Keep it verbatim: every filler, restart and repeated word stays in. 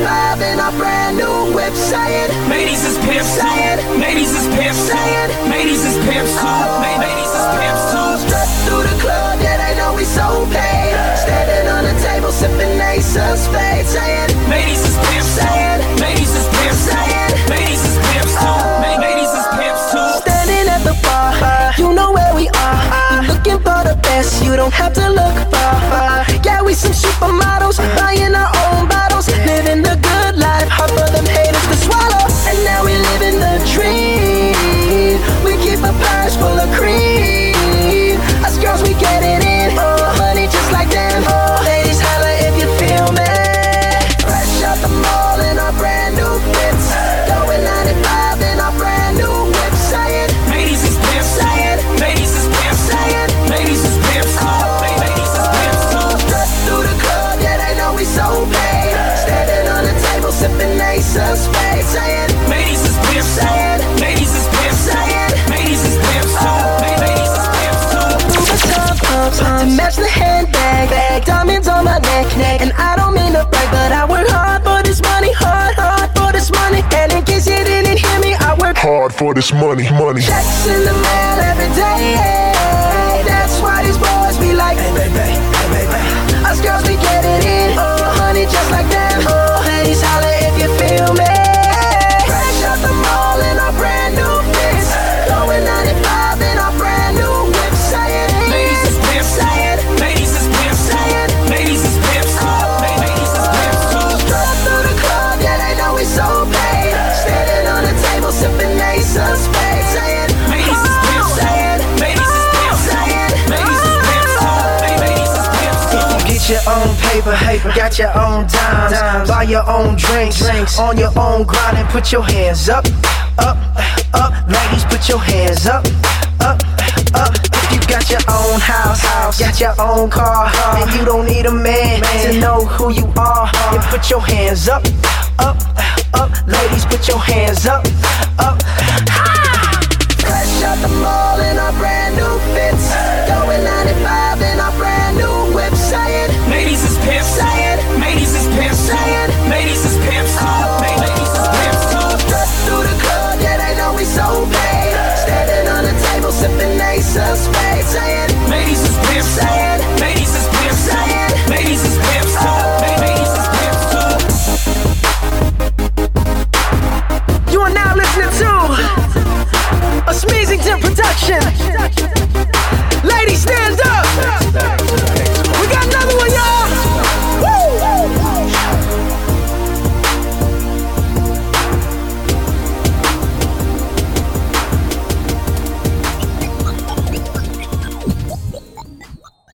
ninety-five in our brand new whip. Say it. Ladies is pimps too. Ladies is pimps too. Ladies is pimps too. Ladies is pimps too. Strut through the club, yeah, they know we so paid. Standing on the table, sipping Ace of Spades. Say it. Ladies is pimps too. Ladies is pimps too. Ladies is pimps too. Ladies is pimps too. Standing at the bar, you know where we are. You looking for the best, you don't have to look far. Yeah, we some supermodels, buying our own bottles, living the good life, hard for them haters to swallow. And now we living the dream. We keep a purse full of cream. Us girls, we get it in. Oh, honey, just like them. Oh, ladies, holla if you feel me. Fresh out the mall in our brand new fits. Going ninety-five in our brand new whip. Say it. Ladies is pimps too. Ladies is pimps too. Ladies is pimps too. Ladies is pimps too. Strut through the club, yeah, they know we so paid. Standing on the table, sipping Ace of Spades. Say it. Ladies is pimps too. Ladies is pimps too. Ladies is pimps too. Ladies is pimps too. Louis pumps to match the handbag. Diamonds on my neck, and I don't mean to brag, but I work hard for this money, hard, hard for this money. And in case you didn't hear me, I work hard for this money, money. Checks in the mail every day. That's why these boys be like, hey baby, hey baby. Us girls, we get it in. Oh, honey, just like them. Oh, ladies, holla if you feel me. Fresh out the mall in our brand new fits. Going ninety-five in our brand new whip. Say it. Ladies is pimps too. Ladies is pimps too. Ladies is pimps too. Ladies is pimps too. Strut through the club, yeah, they know we so paid. Standing on the table, sipping Ace of Spades. Say it. Ladies is pimps too. Ladies is pimps too. Ladies is pimps too. Ladies is pimps too. Get your own paper, got your own dimes, buy your own drinks, on your own grind and put your hands up, up, up. Ladies, put your hands up, up, up. If you got your own house, got your own car, and you don't need a man to know who you are, then put your hands up, up, up. Ladies, put your hands up, up. Fresh out the mall in our brand new fits. Going ninety-five in our brand new whip. Say it. Ladies is pimps too.